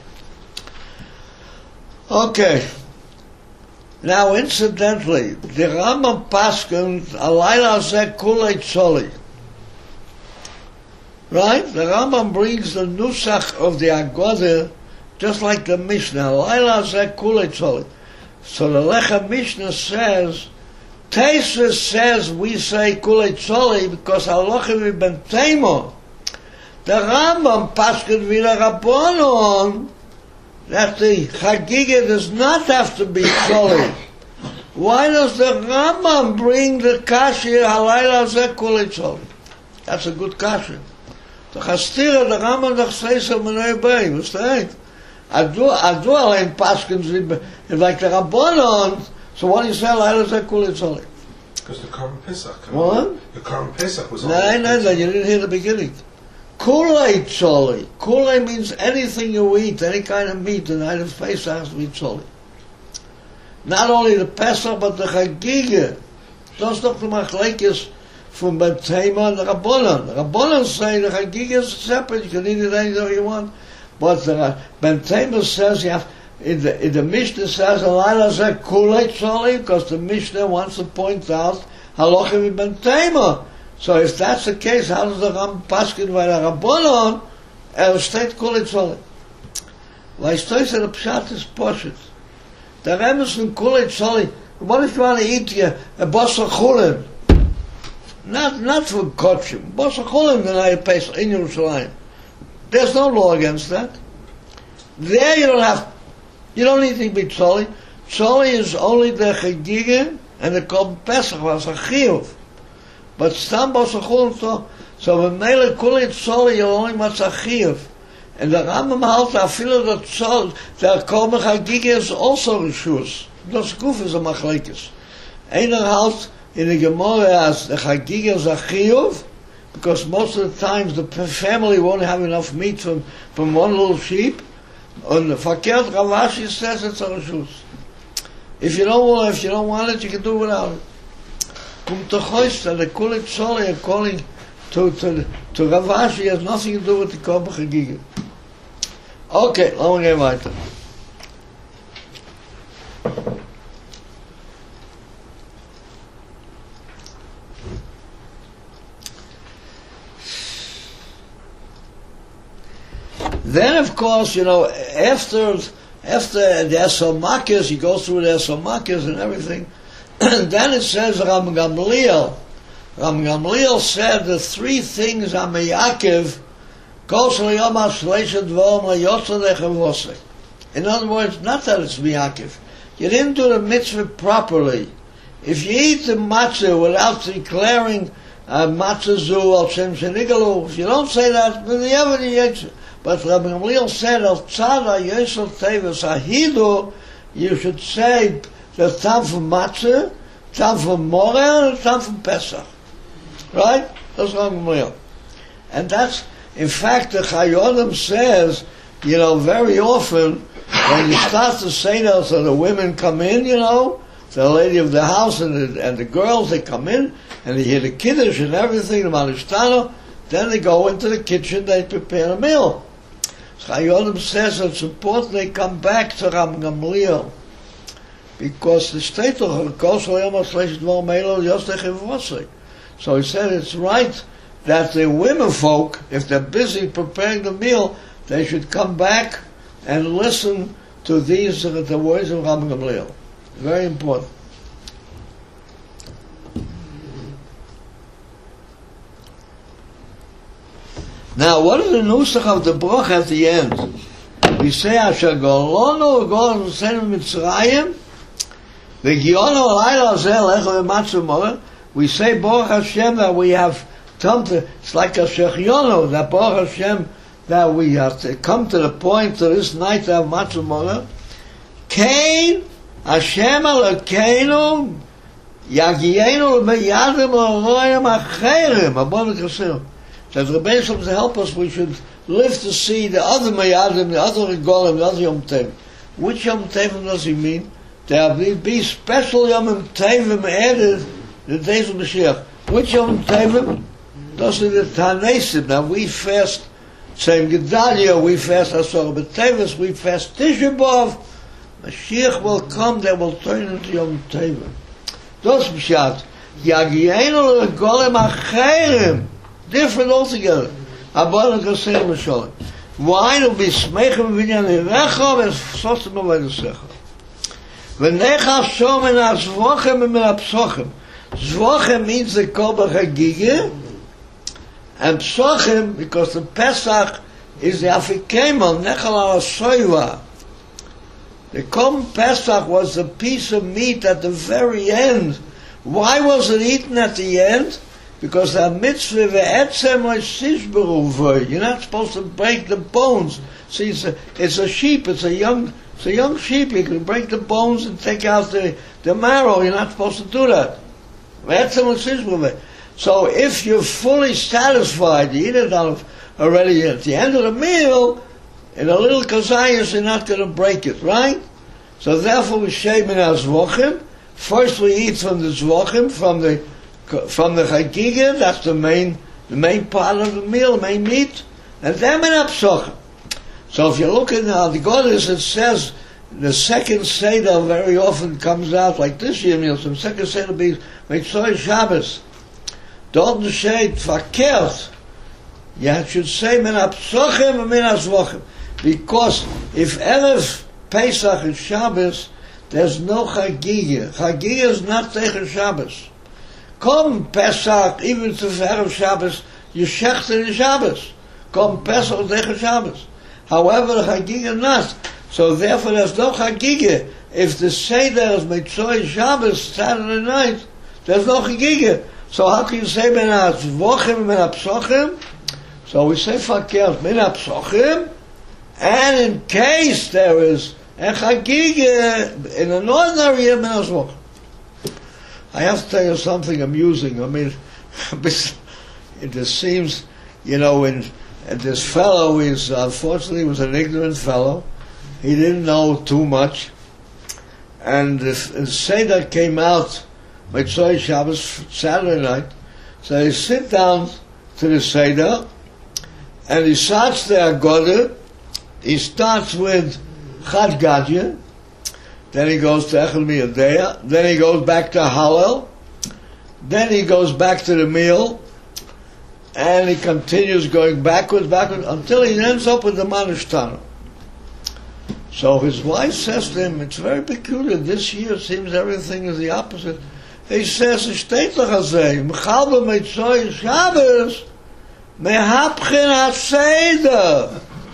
Okay. Now, incidentally, the Rambam Paskin alayla zeh kulei tzoli. Right? The Rambam brings the nusach of the Agoda just like the Mishnah. Alayla zeh kulei tzoli. So the Lechem Mishnah says, Tosfos says we say kulei tzoli because halacha ben Taimah. The Rambam paskin v'la Rabbanon that the Chagiga does not have to be tzoli. Why does the Rambam bring the kasher halayla zeh kulei tzoli? That's a good kasher. The Chastira, the Rambam doch says so menei bei. What's that? Adu alein paskins like the Rabbanon. So what do you say? Halayla zeh kulei tzoli. Because the Korban Pesach. What? The Korban Pesach was on. No, you didn't hear the beginning. Kulei tzoli. Kulei means anything you eat, any kind of meat. The night of Pesach has to be tzoli. Not only the Pesach, but the Chagiga. That's not the machlekes from Ben Taimah and the Rabbanon. The Rabbanon say the Chagiga is separate. You can eat it any way you want. But Ben Taimah says you have in the Mishnah says, Alayla zeh kulei tzoli, because the Mishnah wants to point out, Halochim ben Tema. So if that's the case, how does the Ram Paskin by the Rabbanon, steht kulei tzoli? Weißt du, the Pshat is Poshet. The Remes von kulei tzoli, what if you want to eat a basar chulim? Not for kotchim. Basar chulim, then I pay in Yerushalayim. There's no law against that. There you don't need to be tzoli. Tzoli is only the Chagiga and the Korban Pesach was a chiyuv. But stam basar chulim, so when mele kulei tzoli, you only must a chiyuv. And the Rambam halt afilo that tzoli, the Korban Chagiga is also rishus. Das Guf is a machlekes. Einer halt in the Gemara as the Chagiga is a chiyuv, because most of the times the family won't have enough meat from one little sheep. On the Fakert Ravashi says it's a reshus. If you don't want it, you can do without it. To Choysta, the Kulei Tzoli, according to Ravashi, has nothing to do with the Korban Chagiga. Okay, lassen wir gehen weiter. Then, of course, after the Esomakis, he goes through the Esomakis and everything. And then it says Ram Gamliel. Ram Gamliel said the three things are meyakev. In other words, not that it's meyakev. You didn't do the mitzvah properly. If you eat the matzah without declaring matzah zu al shem shenigalu, if you don't say that, then you have any yetzer. But Rabbi Gamliel said, "Al tzada yesel teves ahidu," you should say the time for matzah, time for morel, and time for Pesach. Right? That's Rabbi Gamliel. And that's, in fact, the Chayonim says, very often when you start to say that, so the women come in, the lady of the house and the girls, they come in and they hear the kiddush and everything, the manishtana, then they go into the kitchen, they prepare a meal. Chayonim says it's important they come back to Ram Gamliel, because the state of so he said it's right that the women folk, if they're busy preparing the meal, they should come back and listen to the words of Ram Gamliel. Very important. Now, what is the nusach of the broch at the end? We say, Asher Golonu Golonu Senu Mitzrayim, V'Giono Alayla Zel Echo V'Matzu Moreh. We say Baruch Hashem that we have come to. It's like a Shechionu that Baruch Hashem that we have to come to the point to this night to have Matzu Moreh. Kain Hashem Elokeinu Yagienu L'Meyadim L'Royim Acherim Abonu Kasir. That Rebbeinu Shalom to help us, we should live to see the other Meyadim, the other Regolim, the other Yom Tov. Which Yom Tovim does he mean? There will be special Yom Tovim added the days of Mashiach. Which Yom Tovim? Those are the Tanesim. Now we fast Tzem Gedalia, we fast Asor B'Tevis, we fast Tisha B'Av. Mashiach will come, they will turn into Yom Tovim. Those Pshat. Yagienu L'Regolim Acherim. Different altogether. Why to be smechem v'inyan irecha v'sotem v'vaydosecha? V'necha shomen azvochem v'menapsochem. Zvochem means the Korban Chagiga, and psochem because the Pesach is the Afikemon nechal al soiva. The Korban Pesach was a piece of meat at the very end. Why was it eaten at the end? Because the mitzvah ve'etzem shishberu. You're not supposed to break the bones. See, it's a sheep. It's a young sheep. You can break the bones and take out the marrow. You're not supposed to do that. Ve'etzem shishberu. So if you're fully satisfied, you eat it already at the end of the meal, in a little kazayas, you're not going to break it, right? So therefore, we shemen azvochim. First, we eat from the zvochim, from the Chagiga, that's the main part of the meal, the main meat, and then in Apsochim. So if you look at the Goddess, it says the second Seder very often comes out, like this year, some second Seder be Mitzvah Shabbos. Dort steht verkehrt. You should say min hapsochim and min hazvochim. Because if Erev Pesach is Shabbos, there's no Chagiga. Chagiga is not Tegen Shabbos. Come Pesach, even to Erev Shabbos, you shechter in Shabbos. Come Pesach Tegen Shabbos. However, the Chagiga not. So therefore there's no Chagiga. If the Seder is Mitzvah Shabbos, Saturday night, there's no Chagiga. So how can you say min hazvochim and min hapsochim? So we say fakir min hapsochim, and in case there is a chagiga in an ordinary year min hazvochim. I have to tell you something amusing. I mean, it just seems, and this fellow is, unfortunately, was an ignorant fellow. He didn't know too much. And the Seder came out, Mitzvah Shabbos, Saturday night. So he sit down to the Seder, and he starts the Agoda. He starts with Chad Gadya, then he goes to Echel Miyadeya, then he goes back to Hallel, then he goes back to the meal, and he continues going backwards, until he ends up with the Manishtana. So his wife says to him, it's very peculiar, this year it seems everything is the opposite. He says, es steht doch azay, Mechal b'Mitzvah Shabbos, mehapchen ha-seder.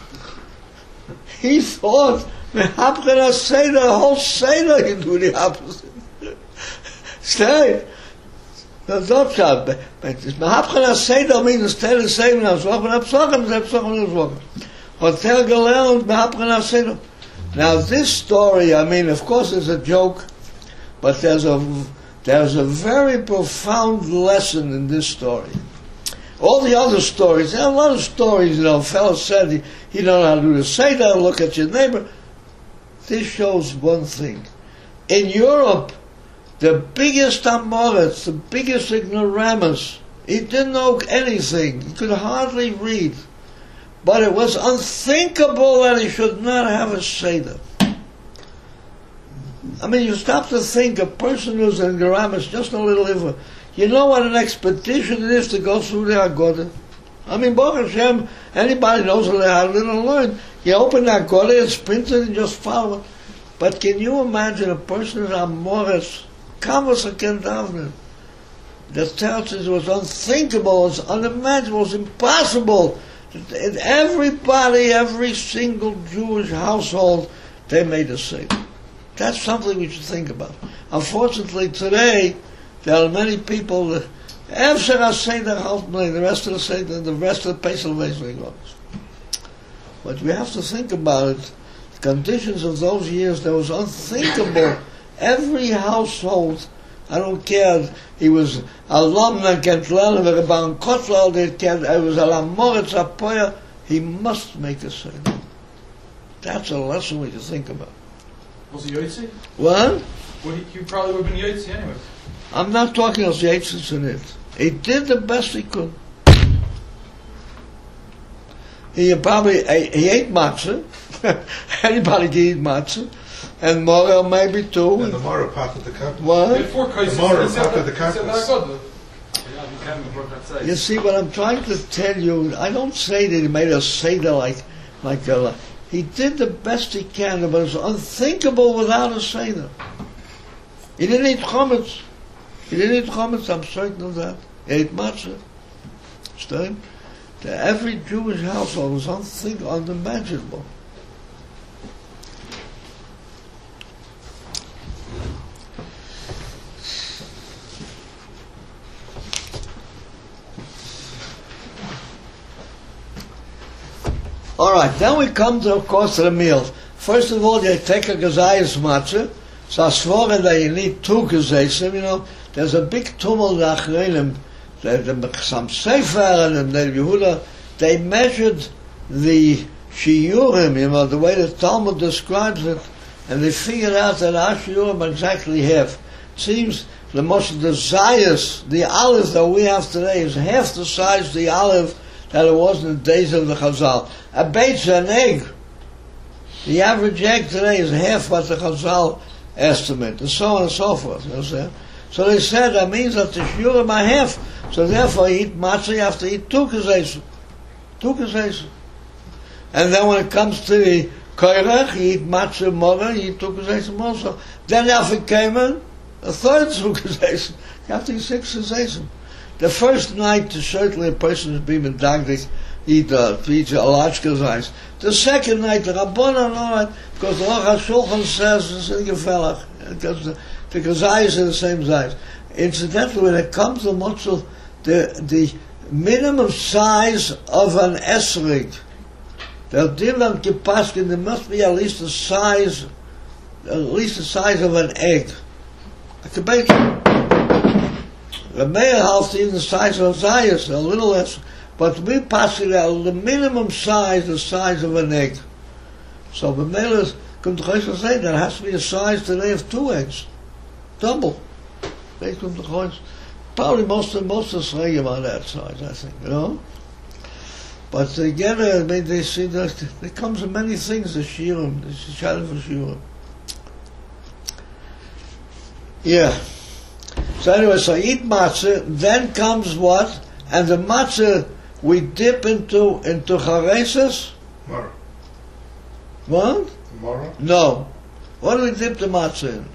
He thought, mehapchen ha-seder, the whole seder you do the opposite. Stay. That's not so. Mehapchen ha-seder means instead of saying, hapsochim, hapsochim. Hotel gelernt, mehapchen ha-seder. Now this story, of course it's a joke, but there's a very profound lesson in this story. All the other stories, there are a lot of stories, fellow said he don't know how to do the Seder, look at your neighbor. This shows one thing. In Europe, the biggest Amoritz, the biggest ignoramus, he didn't know anything. He could hardly read. But it was unthinkable that he should not have a Seder. You stop to think, a person who's an ignoramus, just a little ifah. You know what an expedition it is to go through the Agoda? Baruch Hashem, anybody knows how to learn. You open the Agoda, it's printed, and just follow it. But can you imagine a person who's Amoritz, Kavos HaKen Davner? The Teretz was unthinkable, it was unimaginable, it was impossible. In every single Jewish household, they made a Seder. That's something we should think about. Unfortunately, today, there are many people that the rest of the Seder, the rest of the Pesach goes. But we have to think about it. The conditions of those years, that was unthinkable. Every household, I don't care, he was alumna, Kent Lerner, Rebban Kotler, I was Alamoritz, Apoya, he must make a Seder. That's a lesson we should think about. Was he Yotzi? What? Well, he probably would have been Yotzi anyway. I'm not talking of the Yitzhak in it. He did the best he could. He ate matzah. Anybody can eat matzah. And Mora maybe too. And the Mora part of the cup. What? The Mora part of the cup. You see, what I'm trying to tell you, I don't say that he made a Seder like he did the best he can, but it's unthinkable without a Seder. He didn't eat chametz. I'm certain of that. He ate matzah. Understand? Every Jewish household was unimaginable. All right, then we come to, of course, to the meal. First of all, you take a gazayas matzah. So Asforim that you need two gazaysim, there's a big tumult achreinim. Some Sefer and the Yehuda, they measured the shiurim, the way the Talmud describes it, and they figured out that our shiurim are exactly half. It seems the zayas, the olive that we have today, is half the size of the olive that it was in the days of the Chazal. A beitz, an egg, The average egg today is half what the Chazal estimate, and so on and so forth. You understand? So they said that means that the shiurim are half. So therefore, you eat matzah, you have to eat two kazesim. And then when it comes to the koirach, you eat matzah more, you eat two kazesim also. Then after Cayman, a third two kazesim. You have to eat 6 kazesim. The first night, certainly a person is being medagdik, eat a large kazais. The second night, the Rabbanan know it, because the Aruch HaShulchan says it's in Gefellach, because the kazais are the same size. Incidentally, when it comes to Motzul, the minimum size of an esrig, the Divan Kipaskin, there must be at least the size of an egg. I can make it. The male house even the size of a zayas, a little less, but we pass it out, the minimum size, the size of an egg. So the male is, come to Chayes say, there has to be a size today of 2 eggs. Double. They come to Chayes. Probably most of the Sregim are that size, I think, you know? But together, I mean, they see that there comes in many things, the shiurim, the shadow for shiurim. Yeah. So anyway, so eat matzah, then comes what? And the matzah we dip into chareses? Mara. What? Mara? No. What do we dip the matzah in?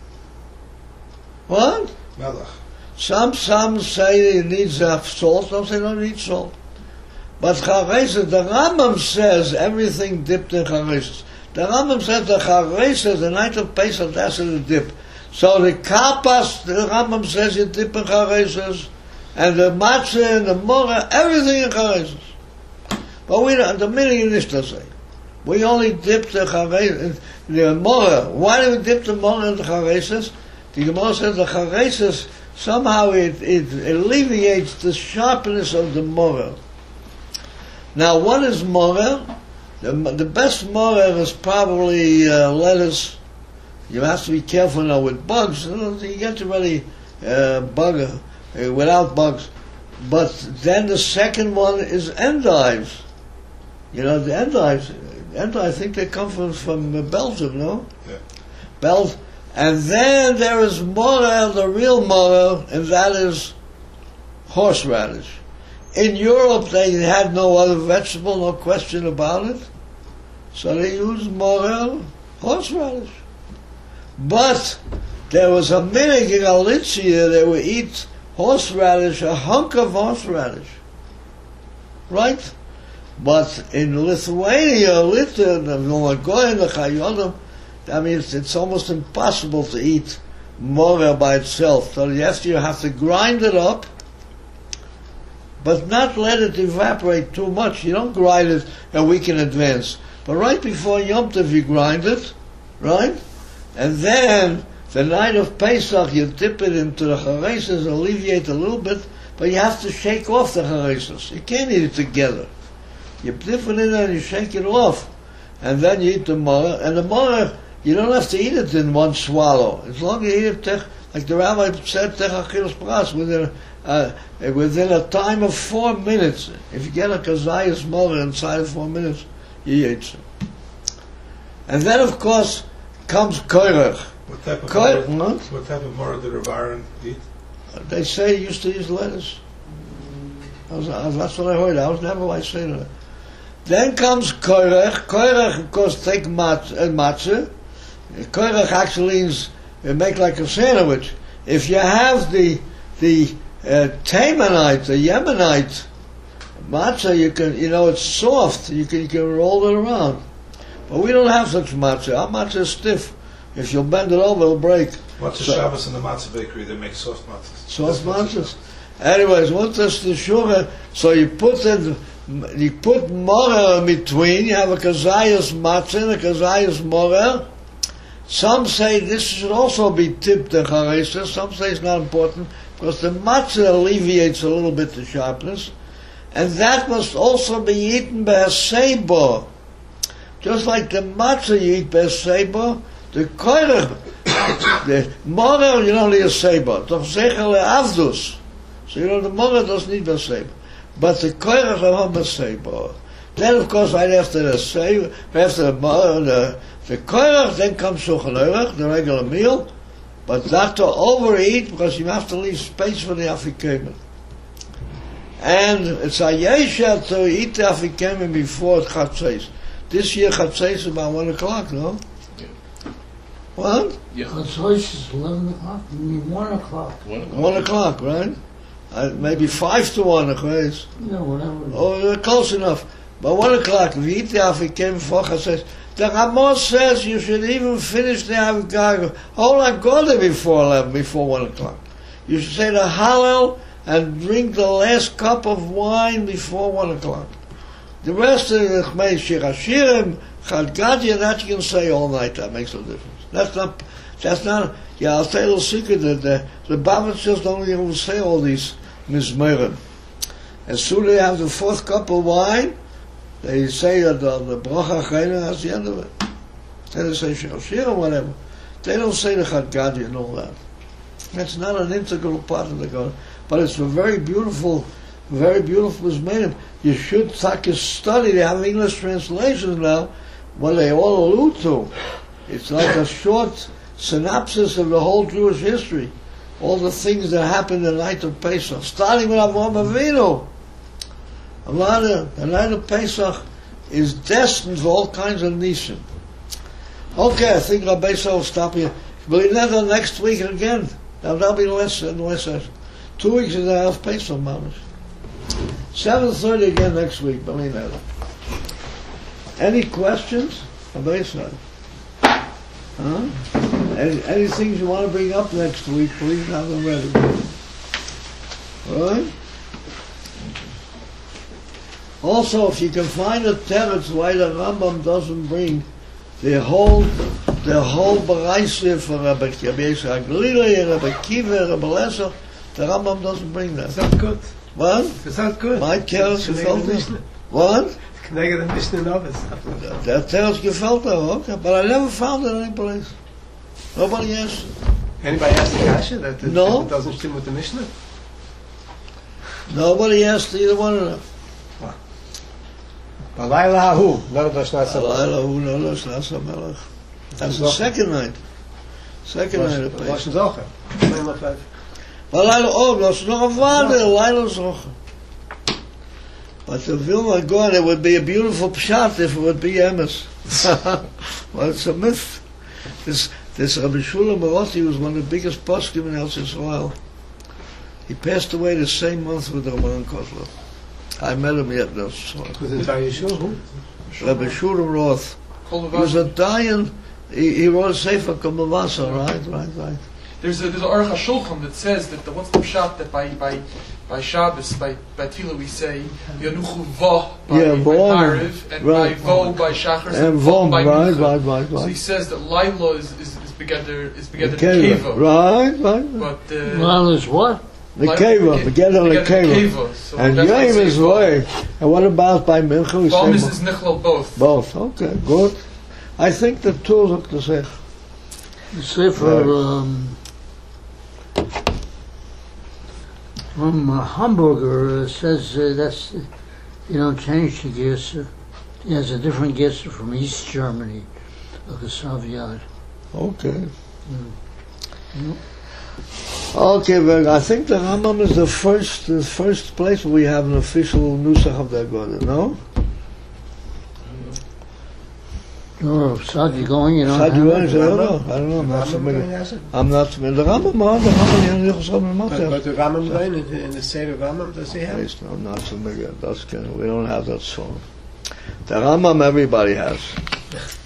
What? Melech. Some say it needs salt, some say it don't need salt. But chareses, the Rambam says everything dipped in chareses. The Rambam says the chareses, the night of Pesach, that's in the dip. So the kapas, the Rambam says you dip in chareses, and the matzah and the mora, everything in chareses. But we don't, the meaning is to say. We only dip the chareses, the mora. Why do we dip the mora in the chareses? The Gemara says the chareses, somehow it alleviates the sharpness of the mora. Now what is mora? The best mora is probably lettuce. You have to be careful now with bugs. You get to really bug without bugs. But then the second one is endives. You know, the endives, I think they come from Belgium, no? Yeah. Belgium. And then there is morel, the real morel, and that is horseradish. In Europe, they had no other vegetable, no question about it. So they used morel, horseradish. But there was a minhag in Galicia, they would eat horseradish, a hunk of horseradish. Right? But in Lithuania, I mean, it's almost impossible to eat morel by itself. So you have to grind it up, but not let it evaporate too much. You don't grind it a week in advance. But right before Yom Tov you grind it, right? And then, the night of Pesach, you dip it into the chareses, alleviate a little bit, but you have to shake off the chareses. You can't eat it together. You dip it in there and you shake it off. And then you eat the mora. And the mora, you don't have to eat it in one swallow. As long as you eat it, like the rabbi said, within a time of 4 minutes. If you get a kazayas mora inside of 4 minutes, you eat it. And then, of course, comes koirach. What type of mora did Rav Aaron eat? They say he used to use lettuce. That's what I heard. I was never like saying that. Then comes koirach. Koirach, of course, take matzah. Koirach actually means make like a sandwich. If you have the Tamanite, the Yemenite matzah, you can, it's soft. You can roll it around. But we don't have such matzah. Our matzah is stiff. If you bend it over, it'll break. What's the Shabbos in the matzah bakery? They make soft matzahs. Soft matzahs. Anyways, once that's the sugar, so you put morel in between. You have a kazayas matzah and a kazayas morel. Some say this should also be tipped in chareses. Some say it's not important because the matzah alleviates a little bit the sharpness, and that must also be eaten by a seibo. Just like the matzah you eat by seibo, the koirach, the morel you don't need a seibo. Doch zecher le'avdus. So the morel doesn't need a seibo. But the koirach have a seibo. Then, of course, right after the save, after the koirach, then comes Shulchan Aruch, the regular meal, but not to overeat, because you have to leave space for the afikomen. And it's a yesha to eat the afikomen before Chatzos. This year Chatzos is about 1 o'clock, no? Yeah. What? Yeah. Chatzos is 11 o'clock. You mean 1 o'clock? 1 o'clock, right? Maybe 5 to 1 o'clock. Yeah, whatever. Oh, close enough. But 1 o'clock, if you eat the afikomen before Chatzos, the Ramos says you should even finish the afikomen. Hold on, go there before 1 o'clock. You should say the Hallel and drink the last cup of wine before 1 o'clock. The rest of the Chmei Shirashirim, Chad Gadya, that you can say all night. That makes no difference. That's not. Yeah, I'll tell you a little secret that the Babbitters don't even say all these mizmerim. As soon as they have the 4th cup of wine, they say that the bracha chayna, that's the end of it. Then they say Shirashirim, whatever. They don't say the Chad Gadya and all that. That's not an integral part of the God. But it's a very beautiful mizmerim. You should take a study. They have English translations now, what they all allude to. It's like a short synopsis of the whole Jewish history. All the things that happened the night of Pesach, starting with Avraham Avinu. The night of Pesach is destined for all kinds of nisim. Okay, I think Rabbi Beisach will stop here. Believe that next week again. That'll be the last session. 2 weeks is the half Pesach, Mamish. 7:30 again next week, believe that. Any questions? Rabbi Beisach? Huh? Any things you want to bring up next week, please have them ready. All right? Also, if you can find a teretz why the Rambam doesn't bring the whole Baraisa for Rabbi Yitzchak Glili, Rabbi Kiva, Rabbi Lesser, the Rambam doesn't bring that. Is that good? What? Is that good? My teretz gefällt mir. What? Kneged the Mishnah Novice. That teretz gefällt mir, okay, but I never found it any place. Nobody asked. Anybody asked the kasha that No. it doesn't stim with the Mishnah? Nobody asked either one of them. Balayla hahu, no Lashnas Melech. That's the second night. Second night of Pesach. Zocher. But the Vilna Gaon, it would be a beautiful pshat if it would be emes. Well, it's a myth. This Rabbi Shula Marothi was one of the biggest poskim in Eretz Yisrael. He passed away the same month with Rabban Kotler. I met him yet. No, Was it by Yeshua? Who? Rabbi Shula Roth. He was a Dayan. He wrote a sefer Kamavasa, right. There's a Aruch HaShulchan that says that what's the pshat that by Shabbos, by Tefillah we say Yanuchu Va by Mariv, and by Vo by Shachar, and Vo by Mincha. Right. So he says that Laila is begether Keva. Right. But Lila is what? The Keva, begether the Keva. So and Yom is way. And what about by Mincha? We Vo say is Nichlal both. Both. Okay, good. I think the two look the same. The Sefer from Hamburger says that's you don't change the Gesa. He has a different Gesa from East Germany, like a Soviet. Okay. Okay, well, I think the Rambam is the first place where we have an official Nusach of the Agoda, no? No, Sadi going, you know. I don't know, I'm not familiar. I'm not familiar. The Rambam, But the Rambam line in the Seder Rambam, does he have? I'm not familiar. We don't have that song. The Rambam everybody has.